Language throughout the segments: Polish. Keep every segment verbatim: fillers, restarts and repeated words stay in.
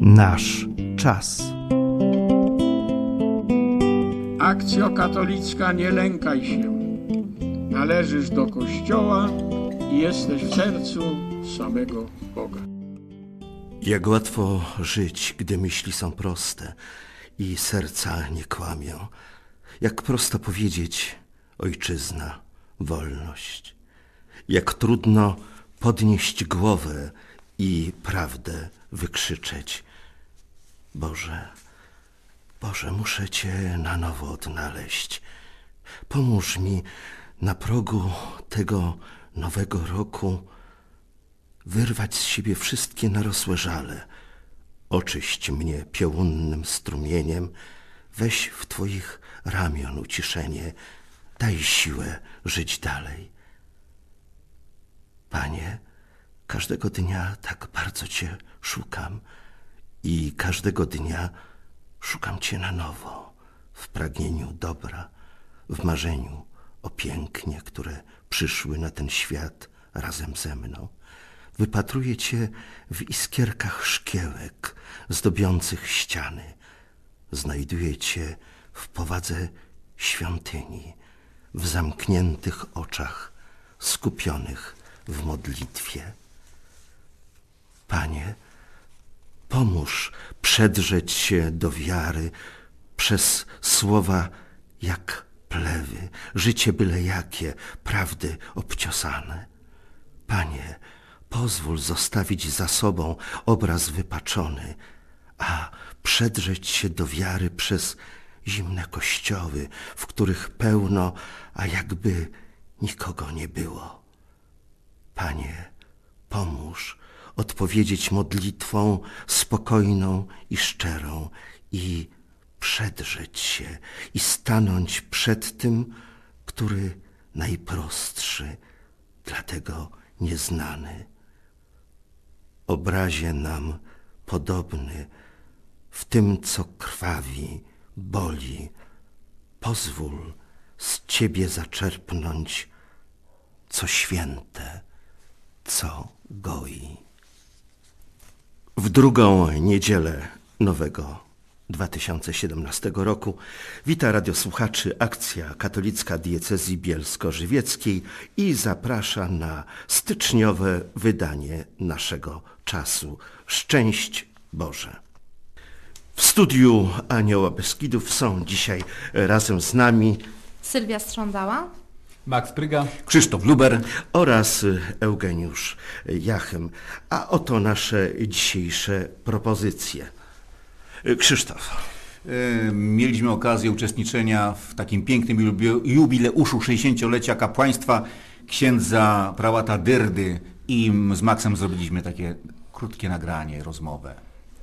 Nasz czas. Akcjo katolicka, nie lękaj się. Należysz do Kościoła i jesteś w sercu samego Boga. Jak łatwo żyć, gdy myśli są proste i serca nie kłamią. Jak prosto powiedzieć ojczyzna, wolność. Jak trudno podnieść głowę i prawdę wykrzyczeć. Boże, Boże, muszę Cię na nowo odnaleźć. Pomóż mi na progu tego nowego roku wyrwać z siebie wszystkie narosłe żale. Oczyść mnie piołunnym strumieniem, weź w Twoich ramion uciszenie, daj siłę żyć dalej. Panie, każdego dnia tak bardzo Cię szukam i każdego dnia szukam Cię na nowo, w pragnieniu dobra, w marzeniu o pięknie, które przyszły na ten świat razem ze mną. Wypatruję Cię w iskierkach szkiełek zdobiących ściany. Znajduję Cię w powadze świątyni, w zamkniętych oczach skupionych w modlitwie. Panie, pomóż przedrzeć się do wiary przez słowa jak plewy, życie byle jakie, prawdy obciosane. Panie, pozwól zostawić za sobą obraz wypaczony, a przedrzeć się do wiary przez zimne kościoły, w których pełno, a jakby nikogo nie było. Panie, pomóż odpowiedzieć modlitwą spokojną i szczerą i przedrzeć się i stanąć przed tym, który najprostszy, dlatego nieznany. Obrazie nam podobny, w tym, co krwawi, boli, pozwól z Ciebie zaczerpnąć, co święte, co goi. W drugą niedzielę nowego dwa tysiące siedemnastego roku wita radiosłuchaczy Akcja Katolicka Diecezji Bielsko-Żywieckiej i zaprasza na styczniowe wydanie naszego czasu. Szczęść Boże! W studiu Anioła Beskidów są dzisiaj razem z nami Sylwia Strządała, Max Pryga, Krzysztof Luber oraz Eugeniusz Jachem. A oto nasze dzisiejsze propozycje. Krzysztof. Mieliśmy okazję uczestniczenia w takim pięknym jubileuszu sześćdziesięciolecia kapłaństwa księdza prałata Dyrdy i z Maxem zrobiliśmy takie krótkie nagranie, rozmowę.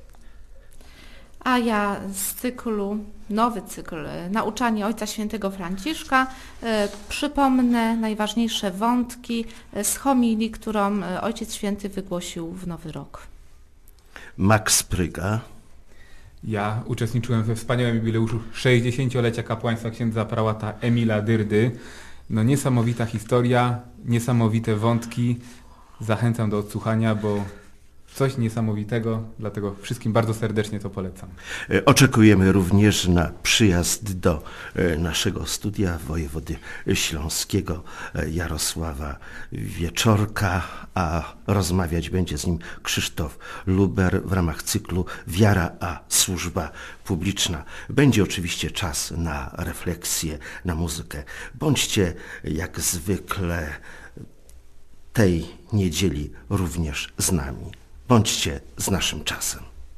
a ja z cyklu, nowy cykl Nauczanie Ojca Świętego Franciszka e, przypomnę najważniejsze wątki z homilii, którą Ojciec Święty wygłosił w Nowy Rok. Max Pryga. Ja uczestniczyłem we wspaniałym jubileuszu sześćdziesięciolecia kapłaństwa księdza prałata Emila Dyrdy. No niesamowita historia, niesamowite wątki. Zachęcam do odsłuchania, bo coś niesamowitego, dlatego wszystkim bardzo serdecznie to polecam. Oczekujemy również na przyjazd do naszego studia wojewody śląskiego Jarosława Wieczorka, a rozmawiać będzie z nim Krzysztof Luber w ramach cyklu Wiara a służba publiczna. Będzie oczywiście czas na refleksję, na muzykę. Bądźcie jak zwykle tej niedzieli również z nami. Bądźcie z naszym czasem.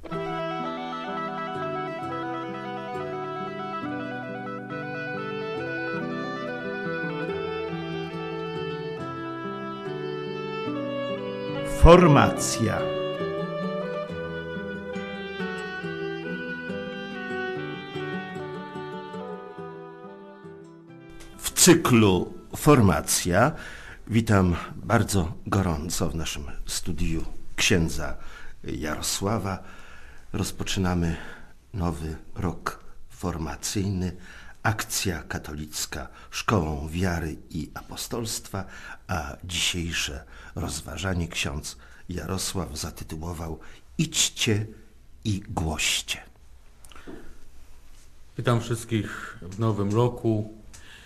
Formacja. W cyklu Formacja witam bardzo gorąco w naszym studiu księdza Jarosława. Rozpoczynamy nowy rok formacyjny, Akcja Katolicka Szkołą Wiary i Apostolstwa, a dzisiejsze rozważanie ksiądz Jarosław zatytułował Idźcie i głoście. Witam wszystkich w nowym roku.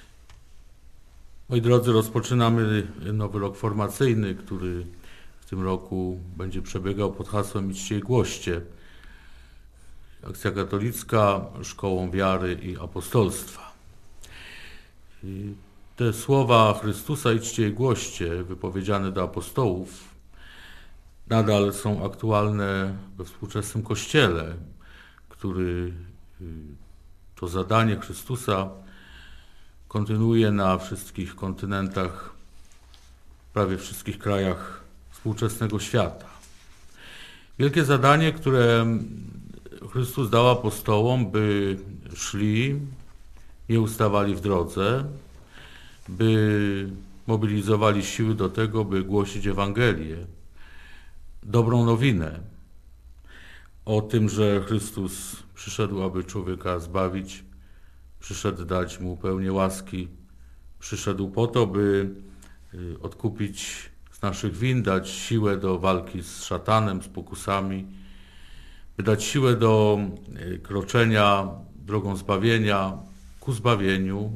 Moi drodzy, rozpoczynamy nowy rok formacyjny, który w tym roku będzie przebiegał pod hasłem Idźcie i głoście. Akcja Katolicka, Szkołą Wiary i Apostolstwa. I te słowa Chrystusa idźcie i głoście, wypowiedziane do apostołów, nadal są aktualne we współczesnym Kościele, który to zadanie Chrystusa kontynuuje na wszystkich kontynentach, prawie wszystkich krajach współczesnego świata. Wielkie zadanie, które Chrystus dał apostołom, by szli, nie ustawali w drodze, by mobilizowali siły do tego, by głosić Ewangelię, dobrą nowinę o tym, że Chrystus przyszedł, aby człowieka zbawić, przyszedł dać mu pełnię łaski, przyszedł po to, by odkupić z naszych win, dać siłę do walki z szatanem, z pokusami, by dać siłę do kroczenia drogą zbawienia, ku zbawieniu.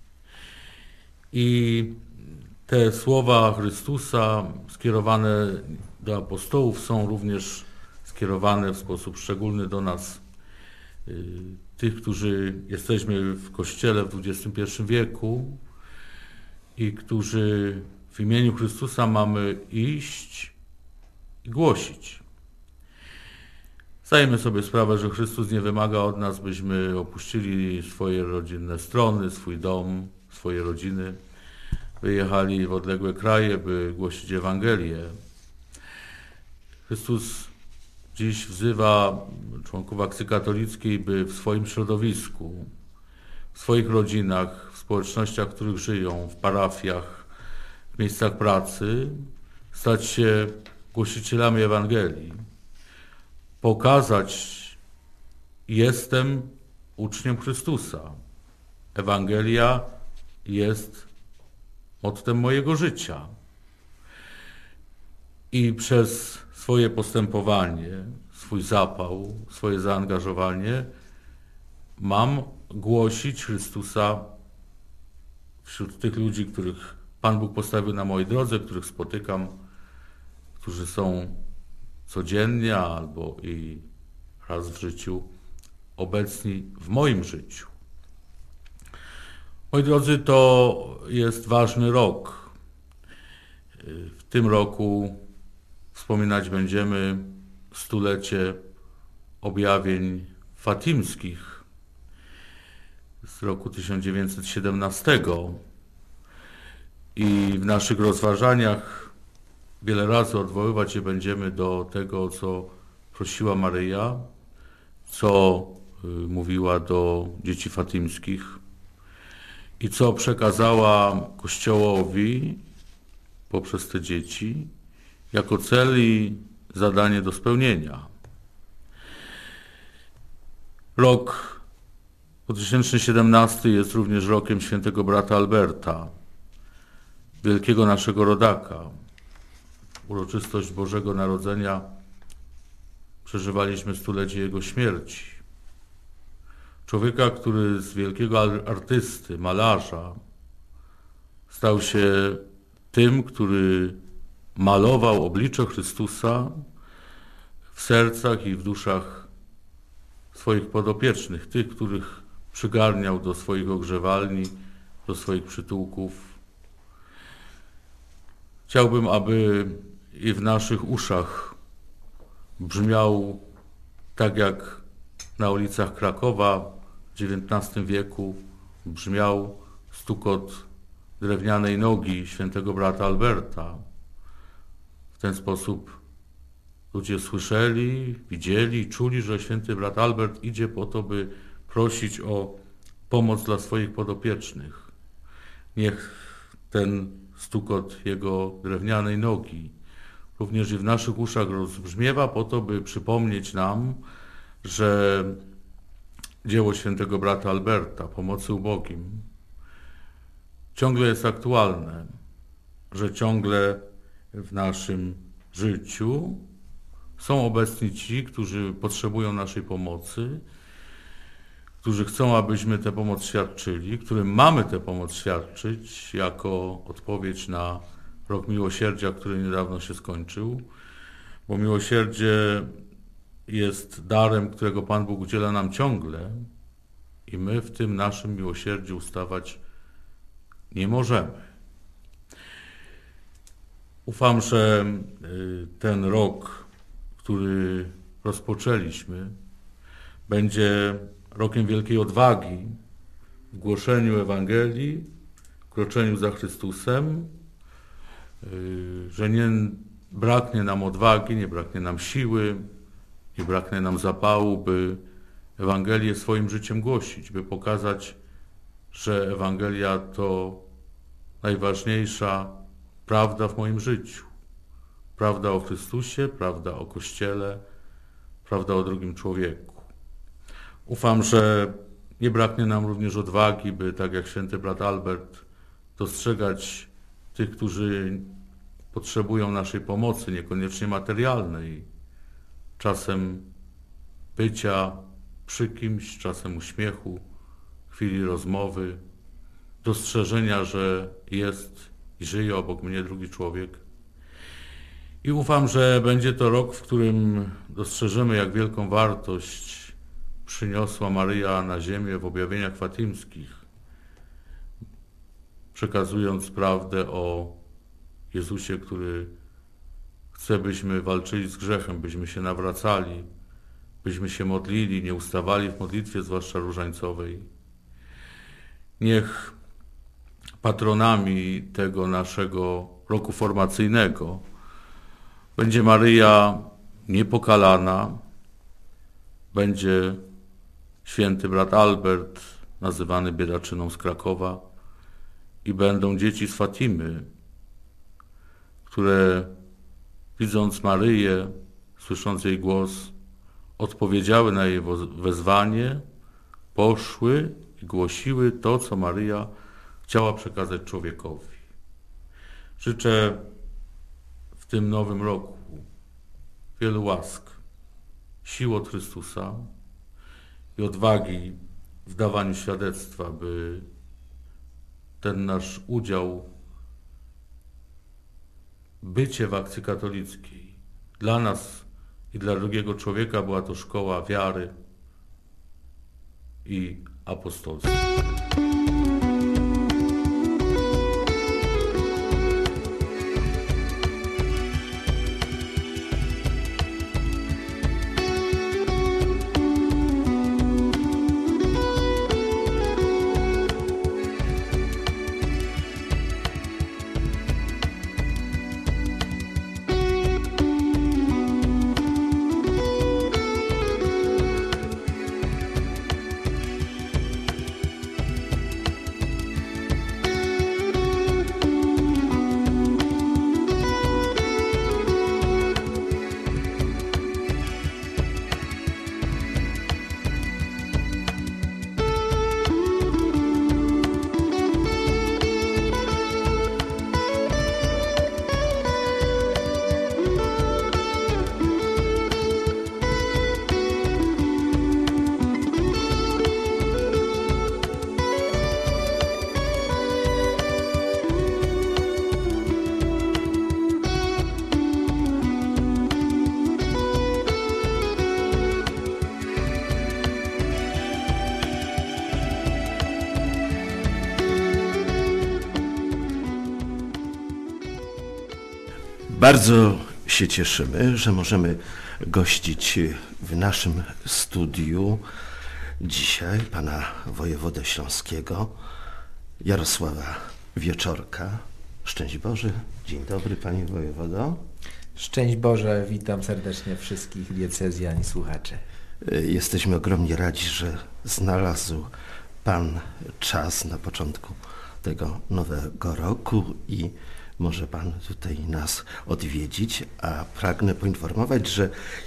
I te słowa Chrystusa skierowane do apostołów są również skierowane w sposób szczególny do nas, tych, którzy jesteśmy w Kościele w dwudziestym pierwszym wieku i którzy w imieniu Chrystusa mamy iść i głosić. Zdajemy sobie sprawę, że Chrystus nie wymaga od nas, byśmy opuścili swoje rodzinne strony, swój dom, swoje rodziny, wyjechali w odległe kraje, by głosić Ewangelię. Chrystus dziś wzywa członków Akcji Katolickiej, by w swoim środowisku, w swoich rodzinach, w społecznościach, w których żyją, w parafiach, w miejscach pracy, stać się głosicielami Ewangelii. Pokazać, jestem uczniem Chrystusa. Ewangelia jest mottem mojego życia. I przez swoje postępowanie, swój zapał, swoje zaangażowanie mam głosić Chrystusa wśród tych ludzi, których Pan Bóg postawił na mojej drodze, których spotykam, którzy są codziennie albo i raz w życiu obecni w moim życiu. Moi drodzy, to jest ważny rok. W tym roku wspominać będziemy stulecie objawień fatimskich z roku tysiąc dziewięćset siedemnastego i w naszych rozważaniach wiele razy odwoływać się będziemy do tego, co prosiła Maryja, co mówiła do dzieci fatimskich i co przekazała Kościołowi poprzez te dzieci jako cel i zadanie do spełnienia. Rok dwa tysiące siedemnasty jest również rokiem świętego brata Alberta, wielkiego naszego rodaka. Uroczystość Bożego Narodzenia przeżywaliśmy stulecie jego śmierci. Człowieka, który z wielkiego artysty, malarza stał się tym, który malował oblicze Chrystusa w sercach i w duszach swoich podopiecznych, tych, których przygarniał do swoich ogrzewalni, do swoich przytułków. Chciałbym, aby i w naszych uszach brzmiał tak jak na ulicach Krakowa w dziewiętnastym wieku brzmiał stukot drewnianej nogi świętego brata Alberta. W ten sposób ludzie słyszeli, widzieli, czuli, że święty brat Albert idzie po to, by prosić o pomoc dla swoich podopiecznych. Niech ten stukot jego drewnianej nogi również i w naszych uszach rozbrzmiewa po to, by przypomnieć nam, że dzieło świętego brata Alberta, pomocy ubogim, ciągle jest aktualne, że ciągle w naszym życiu Są obecni ci, którzy potrzebują naszej pomocy, którzy chcą, abyśmy tę pomoc świadczyli, którym mamy tę pomoc świadczyć jako odpowiedź na rok miłosierdzia, który niedawno się skończył, bo miłosierdzie jest darem, którego Pan Bóg udziela nam ciągle i my w tym naszym miłosierdziu ustawać nie możemy. Ufam, że ten rok, który rozpoczęliśmy, będzie rokiem wielkiej odwagi w głoszeniu Ewangelii, w kroczeniu za Chrystusem, że nie braknie nam odwagi, nie braknie nam siły, nie braknie nam zapału, by Ewangelię swoim życiem głosić, by pokazać, że Ewangelia to najważniejsza prawda w moim życiu. Prawda o Chrystusie, prawda o Kościele, prawda o drugim człowieku. Ufam, że nie braknie nam również odwagi, by tak jak święty brat Albert dostrzegać tych, którzy potrzebują naszej pomocy, niekoniecznie materialnej, czasem bycia przy kimś, czasem uśmiechu, chwili rozmowy, dostrzeżenia, że jest i żyje obok mnie drugi człowiek. I ufam, że będzie to rok, w którym dostrzeżemy, jak wielką wartość przyniosła Maryja na ziemię w objawieniach fatimskich, przekazując prawdę o Jezusie, który chce, byśmy walczyli z grzechem, byśmy się nawracali, byśmy się modlili, nie ustawali w modlitwie, zwłaszcza różańcowej. Niech patronami tego naszego roku formacyjnego będzie Maryja niepokalana, będzie święty brat Albert, nazywany biedaczyną z Krakowa, i będą dzieci z Fatimy, które widząc Maryję, słysząc jej głos, odpowiedziały na jej wezwanie, poszły i głosiły to, co Maryja chciała przekazać człowiekowi. Życzę w tym nowym roku wielu łask, sił od Chrystusa i odwagi w dawaniu świadectwa, by ten nasz udział, bycie w akcji katolickiej dla nas i dla drugiego człowieka była to szkoła wiary i apostolstwa. Bardzo się cieszymy, że możemy gościć w naszym studiu dzisiaj pana wojewodę śląskiego, Jarosława Wieczorka. Szczęść Boże, dzień dobry panie wojewodo. Szczęść Boże, witam serdecznie wszystkich diecezjan i słuchaczy. Jesteśmy ogromnie radzi, że znalazł pan czas na początku tego nowego roku i może pan tutaj nas odwiedzić, a pragnę poinformować, że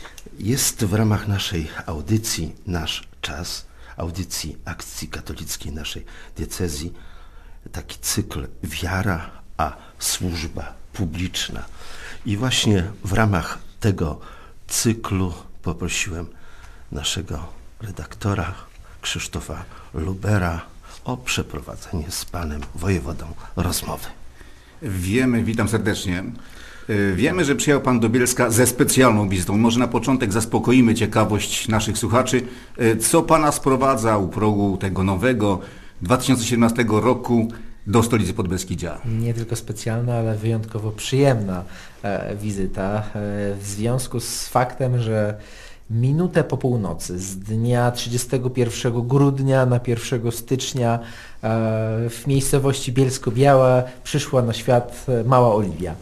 jest w ramach naszej audycji Nasz Czas, audycji akcji katolickiej naszej diecezji, taki cykl Wiara, a służba publiczna. I właśnie w ramach tego cyklu poprosiłem naszego redaktora Krzysztofa Lubera o przeprowadzenie z panem wojewodą rozmowy. Wiemy, witam serdecznie. Wiemy, że przyjechał pan do Bielska ze specjalną wizytą. Może na początek zaspokoimy ciekawość naszych słuchaczy. Co pana sprowadza u progu tego nowego dwa tysiące siedemnastego roku do stolicy Podbeskidzia? Nie tylko specjalna, ale wyjątkowo przyjemna e, wizyta e, w związku z faktem, że minutę po północy z dnia trzydziestego pierwszego grudnia na pierwszego stycznia e, w miejscowości Bielsko-Biała przyszła na świat mała Oliwia.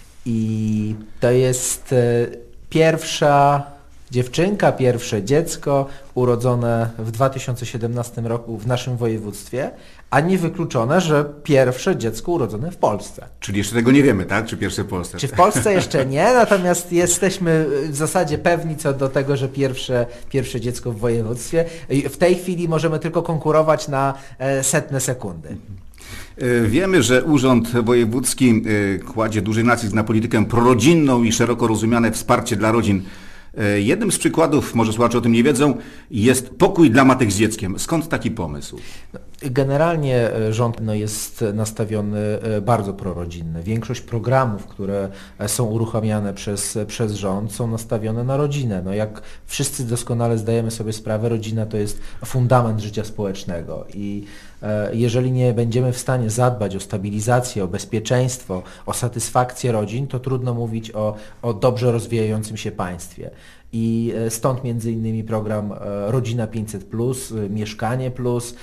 I to jest e, pierwsza dziewczynka, pierwsze dziecko urodzone w dwa tysiące siedemnastym roku w naszym województwie, a niewykluczone, że pierwsze dziecko urodzone w Polsce. Czyli jeszcze tego nie wiemy, tak? Czy pierwsze w Polsce? Czy w Polsce jeszcze nie, natomiast jesteśmy w zasadzie pewni co do tego, że pierwsze, pierwsze dziecko w województwie. W tej chwili możemy tylko konkurować na setne sekundy. Wiemy, że Urząd Wojewódzki kładzie duży nacisk na politykę prorodzinną i szeroko rozumiane wsparcie dla rodzin. Jednym z przykładów, może słuchacze o tym nie wiedzą, jest pokój dla matek z dzieckiem. Skąd taki pomysł? Generalnie rząd no, jest nastawiony bardzo prorodzinny. Większość programów, które są uruchamiane przez, przez rząd, są nastawione na rodzinę. No, jak wszyscy doskonale zdajemy sobie sprawę, rodzina to jest fundament życia społecznego i jeżeli nie będziemy w stanie zadbać o stabilizację, o bezpieczeństwo, o satysfakcję rodzin, to trudno mówić o, o dobrze rozwijającym się państwie. I stąd między innymi program Rodzina pięćset plus, Mieszkanie plus,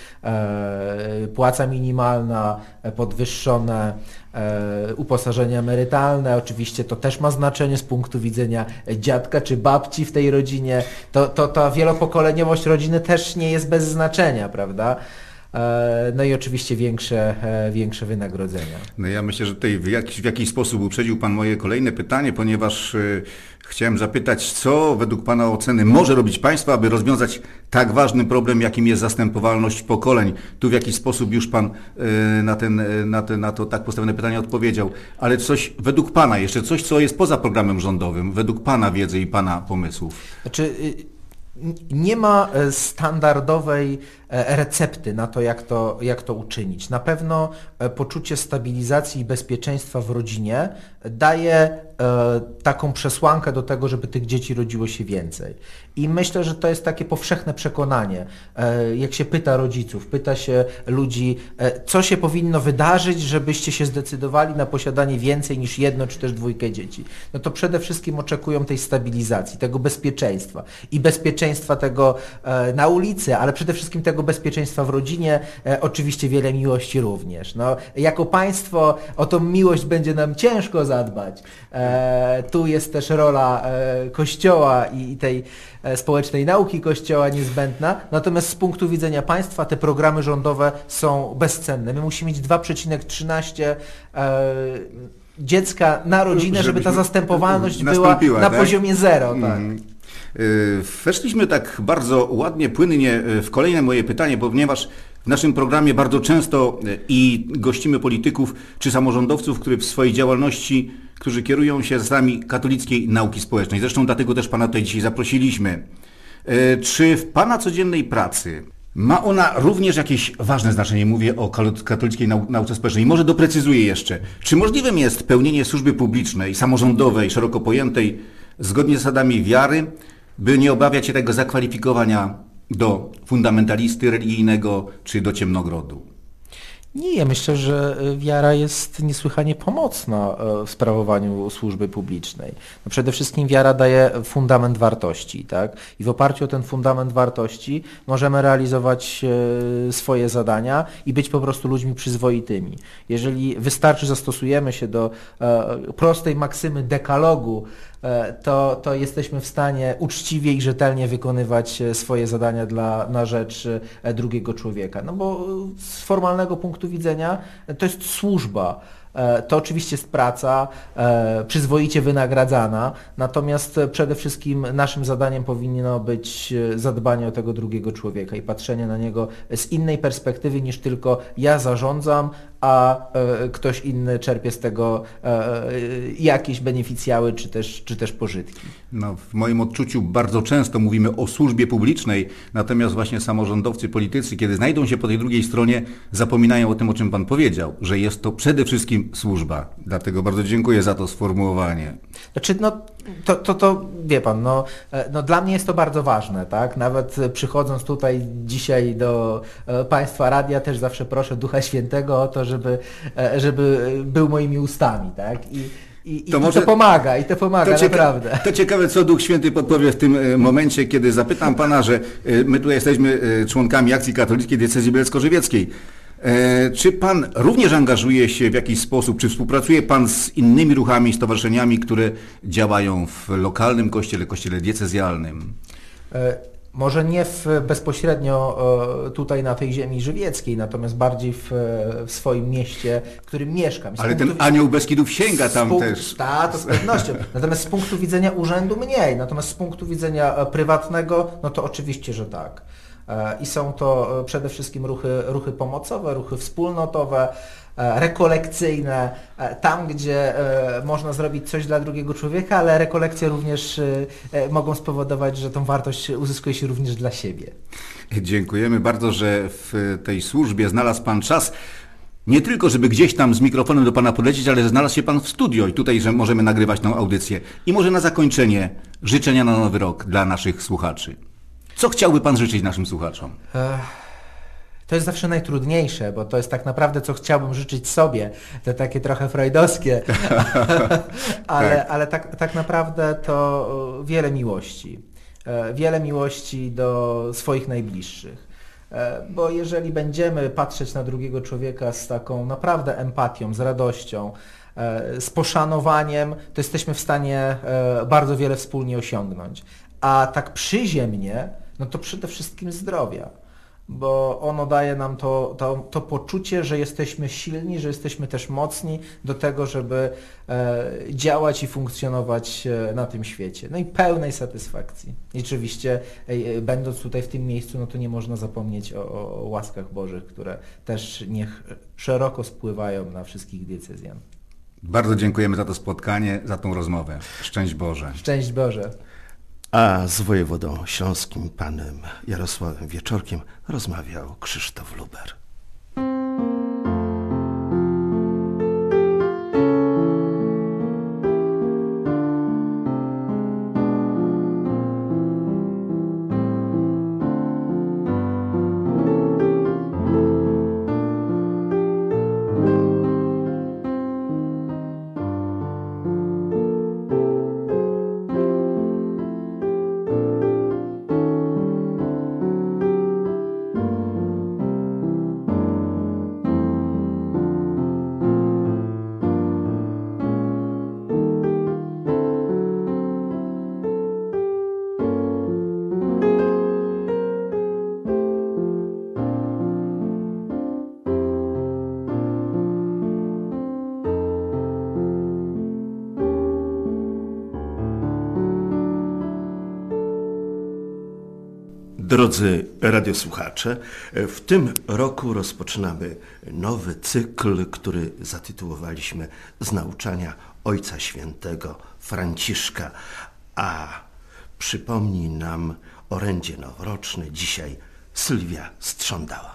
płaca minimalna, podwyższone uposażenie emerytalne. Oczywiście to też ma znaczenie z punktu widzenia dziadka czy babci w tej rodzinie. To, to, ta wielopokoleniowość rodziny też nie jest bez znaczenia, prawda? No i oczywiście większe, większe wynagrodzenia. No ja myślę, że tutaj w jakiś, w jakiś sposób uprzedził pan moje kolejne pytanie, ponieważ y, chciałem zapytać, co według pana oceny może robić państwo, aby rozwiązać tak ważny problem, jakim jest zastępowalność pokoleń. Tu w jakiś sposób już pan y, na, ten, y, na, te, na to tak postawione pytanie odpowiedział. Ale coś według pana, jeszcze coś, co jest poza programem rządowym, według pana wiedzy i pana pomysłów. Znaczy, y- nie ma standardowej recepty na to jak, to, jak to uczynić. Na pewno poczucie stabilizacji i bezpieczeństwa w rodzinie daje taką przesłankę do tego, żeby tych dzieci rodziło się więcej. I myślę, że to jest takie powszechne przekonanie. Jak się pyta rodziców, pyta się ludzi, co się powinno wydarzyć, żebyście się zdecydowali na posiadanie więcej niż jedno czy też dwójkę dzieci. No to przede wszystkim oczekują tej stabilizacji, tego bezpieczeństwa i bezpieczeństwa tego na ulicy, ale przede wszystkim tego bezpieczeństwa w rodzinie, e, oczywiście wiele miłości również. No, jako państwo o tą miłość będzie nam ciężko zadbać. E, tu jest też rola e, Kościoła i, i tej e, społecznej nauki Kościoła niezbędna, natomiast z punktu widzenia państwa te programy rządowe są bezcenne. My musimy mieć dwa przecinek trzynaście e, dziecka na rodzinę, żeby ta zastępowalność była na tak? poziomie zero. Tak. Mm. Weszliśmy tak bardzo ładnie, płynnie w kolejne moje pytanie, ponieważ w naszym programie bardzo często i gościmy polityków czy samorządowców, którzy w swojej działalności, którzy kierują się zasadami katolickiej nauki społecznej. Zresztą dlatego też pana tutaj dzisiaj zaprosiliśmy. Czy w pana codziennej pracy ma ona również jakieś ważne znaczenie? Mówię o katolickiej nau- nauce społecznej. Może doprecyzuję jeszcze. Czy możliwym jest pełnienie służby publicznej, samorządowej, szeroko pojętej, zgodnie z zasadami wiary, by nie obawiać się tego zakwalifikowania do fundamentalisty religijnego czy do ciemnogrodu? Nie, ja myślę, że wiara jest niesłychanie pomocna w sprawowaniu służby publicznej. No przede wszystkim wiara daje fundament wartości, tak? I w oparciu o ten fundament wartości możemy realizować swoje zadania i być po prostu ludźmi przyzwoitymi. Jeżeli wystarczy zastosujemy się do prostej maksymy dekalogu, to, to jesteśmy w stanie uczciwie i rzetelnie wykonywać swoje zadania dla, na rzecz drugiego człowieka. No bo z formalnego punktu widzenia to jest służba. To oczywiście jest praca przyzwoicie wynagradzana, natomiast przede wszystkim naszym zadaniem powinno być zadbanie o tego drugiego człowieka i patrzenie na niego z innej perspektywy niż tylko ja zarządzam, a ktoś inny czerpie z tego jakieś beneficjały czy też, czy też pożytki. No, w moim odczuciu bardzo często mówimy o służbie publicznej, natomiast właśnie samorządowcy, politycy, kiedy znajdą się po tej drugiej stronie, zapominają o tym, o czym Pan powiedział, że jest to przede wszystkim służba. Dlatego bardzo dziękuję za to sformułowanie. Znaczy, no, to, to, to wie Pan, no, no dla mnie jest to bardzo ważne, tak? Nawet przychodząc tutaj dzisiaj do Państwa radia, też zawsze proszę Ducha Świętego o to, żeby, żeby był moimi ustami, tak? I, I, to, i może, to pomaga, i to pomaga, to cieka- naprawdę. To ciekawe, co Duch Święty podpowie w tym momencie, kiedy zapytam Pana, że my tutaj jesteśmy członkami Akcji Katolickiej Diecezji Bielsko-Żywieckiej. Czy Pan również angażuje się w jakiś sposób, czy współpracuje Pan z innymi ruchami, stowarzyszeniami, które działają w lokalnym kościele, kościele diecezjalnym? Może nie w, bezpośrednio tutaj na tej ziemi żywieckiej, natomiast bardziej w, w swoim mieście, w którym mieszkam. Z Ale ten anioł Beskidów sięga tam punkt, też. Tak, to z pewnością. Natomiast z punktu widzenia urzędu mniej, natomiast z punktu widzenia prywatnego, no to oczywiście, że tak. I są to przede wszystkim ruchy, ruchy pomocowe, ruchy wspólnotowe, rekolekcyjne, tam gdzie można zrobić coś dla drugiego człowieka, ale rekolekcje również mogą spowodować, że tą wartość uzyskuje się również dla siebie. Dziękujemy bardzo, że w tej służbie znalazł Pan czas. Nie tylko, żeby gdzieś tam z mikrofonem do Pana podlecieć, ale że znalazł się Pan w studio i tutaj, że możemy nagrywać tą audycję. I może na zakończenie życzenia na nowy rok dla naszych słuchaczy. Co chciałby Pan życzyć naszym słuchaczom? To jest zawsze najtrudniejsze, bo to jest tak naprawdę, co chciałbym życzyć sobie. To takie trochę freudowskie, ale, tak. ale tak, tak naprawdę to wiele miłości. Wiele miłości do swoich najbliższych. Bo jeżeli będziemy patrzeć na drugiego człowieka z taką naprawdę empatią, z radością, z poszanowaniem, to jesteśmy w stanie bardzo wiele wspólnie osiągnąć. A tak przyziemnie, no to przede wszystkim zdrowia, bo ono daje nam to, to, to poczucie, że jesteśmy silni, że jesteśmy też mocni do tego, żeby e, działać i funkcjonować na tym świecie. No i pełnej satysfakcji. I oczywiście e, będąc tutaj w tym miejscu, no to nie można zapomnieć o, o łaskach Bożych, które też niech szeroko spływają na wszystkich diecezjan. Bardzo dziękujemy za to spotkanie, za tą rozmowę. Szczęść Boże. Szczęść Boże. A z wojewodą śląskim, panem Jarosławem Wieczorkiem, rozmawiał Krzysztof Luber. Drodzy radiosłuchacze, w tym roku rozpoczynamy nowy cykl, który zatytułowaliśmy Z nauczania Ojca Świętego Franciszka, a przypomni nam orędzie noworoczne dzisiaj Sylwia Strządała.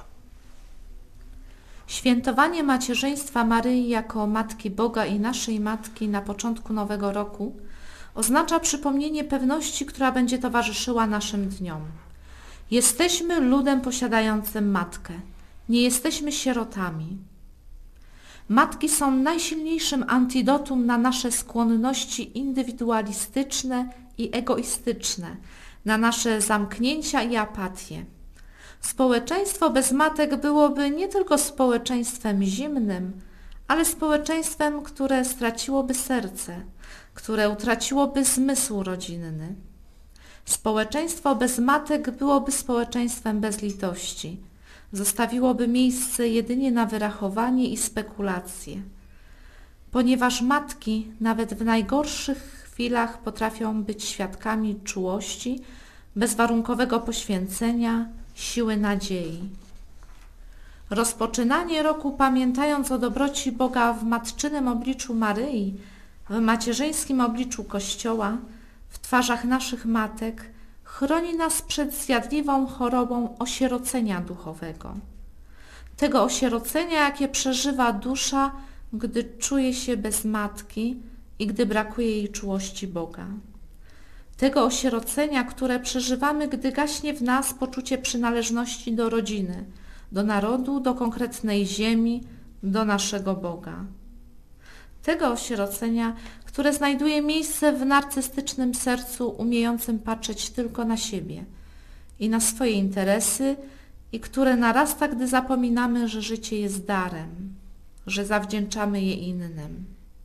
Świętowanie macierzyństwa Maryi jako Matki Boga i naszej Matki na początku nowego roku oznacza przypomnienie pewności, która będzie towarzyszyła naszym dniom. Jesteśmy ludem posiadającym matkę. Nie jesteśmy sierotami. Matki są najsilniejszym antidotum na nasze skłonności indywidualistyczne i egoistyczne, na nasze zamknięcia i apatię. Społeczeństwo bez matek byłoby nie tylko społeczeństwem zimnym, ale społeczeństwem, które straciłoby serce, które utraciłoby zmysł rodzinny. Społeczeństwo bez matek byłoby społeczeństwem bez litości. Zostawiłoby miejsce jedynie na wyrachowanie i spekulacje. ponieważ matki nawet w najgorszych chwilach potrafią być świadkami czułości, bezwarunkowego poświęcenia, siły nadziei. Rozpoczynanie roku pamiętając o dobroci Boga w matczynym obliczu Maryi, w macierzyńskim obliczu Kościoła, w twarzach naszych matek, chroni nas przed zjadliwą chorobą osierocenia duchowego. Tego osierocenia, jakie przeżywa dusza, gdy czuje się bez matki i gdy brakuje jej czułości Boga. Tego osierocenia, które przeżywamy, gdy gaśnie w nas poczucie przynależności do rodziny, do narodu, do konkretnej ziemi, do naszego Boga. Tego osierocenia, które znajduje miejsce w narcystycznym sercu umiejącym patrzeć tylko na siebie i na swoje interesy i które narasta, gdy zapominamy, że życie jest darem, że zawdzięczamy je innym.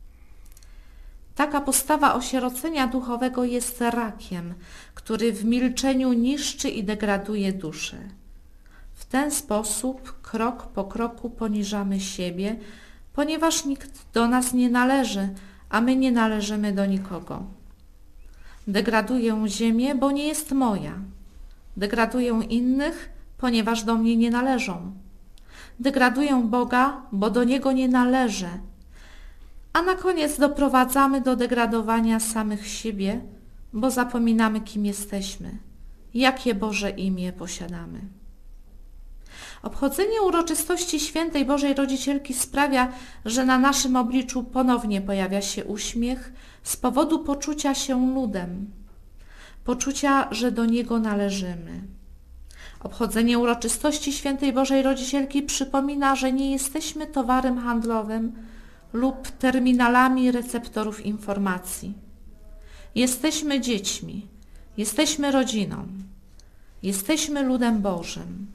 Taka postawa osierocenia duchowego jest rakiem, który w milczeniu niszczy i degraduje duszę. W ten sposób krok po kroku poniżamy siebie, ponieważ nikt do nas nie należy, a my nie należymy do nikogo. Degraduję ziemię, bo nie jest moja. Degraduję innych, ponieważ do mnie nie należą. Degraduję Boga, bo do Niego nie należę. A na koniec doprowadzamy do degradowania samych siebie, bo zapominamy, kim jesteśmy, jakie Boże imię posiadamy. Obchodzenie uroczystości Świętej Bożej Rodzicielki sprawia, że na naszym obliczu ponownie pojawia się uśmiech z powodu poczucia się ludem, poczucia, że do Niego należymy. Obchodzenie uroczystości Świętej Bożej Rodzicielki przypomina, że nie jesteśmy towarem handlowym lub terminalami receptorów informacji. Jesteśmy dziećmi, jesteśmy rodziną, jesteśmy ludem Bożym.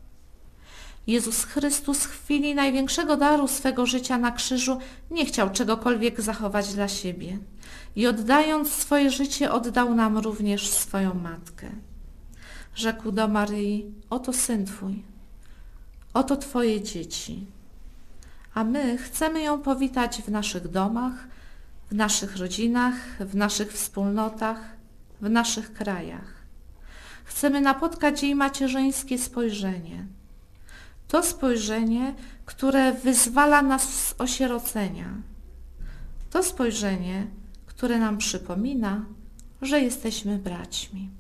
Jezus Chrystus w chwili największego daru swego życia na krzyżu nie chciał czegokolwiek zachować dla siebie i oddając swoje życie oddał nam również swoją matkę. Rzekł do Maryi: oto syn Twój, oto Twoje dzieci. A my chcemy ją powitać w naszych domach, w naszych rodzinach, w naszych wspólnotach, w naszych krajach. Chcemy napotkać jej macierzyńskie spojrzenie. To spojrzenie, które wyzwala nas z osierocenia. To spojrzenie, które nam przypomina, że jesteśmy braćmi.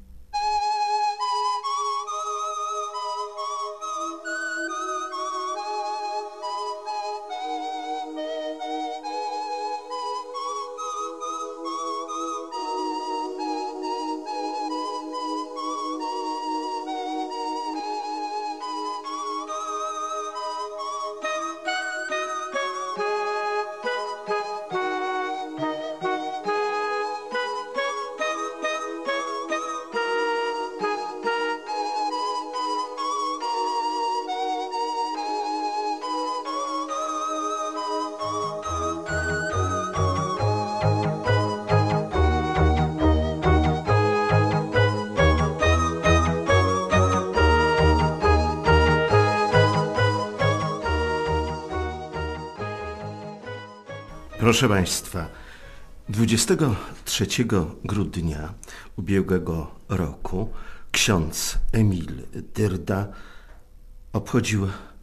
Proszę Państwa, dwudziestego trzeciego grudnia ubiegłego roku ksiądz Emil Dyrda obchodził